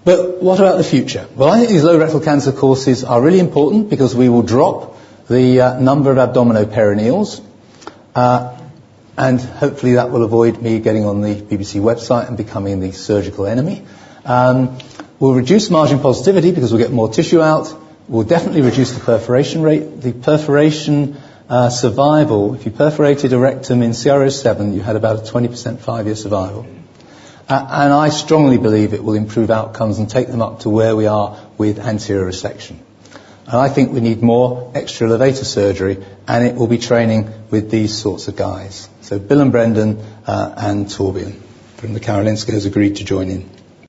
But what about the future? Well, I think these low rectal cancer courses are really important because we will drop the number of abdominoperineals, and hopefully that will avoid me getting on the BBC website and becoming the surgical enemy. We'll reduce margin positivity because we'll get more tissue out. We'll definitely reduce the perforation rate. The perforation survival, if you perforated a rectum in CR07, you had about a 20% 5-year survival. And I strongly believe it will improve outcomes and take them up to where we are with anterior resection. And I think we need more extra elevator surgery, and it will be training with these sorts of guys. So Bill and Brendan and Torbjörn from the Karolinska has agreed to join in.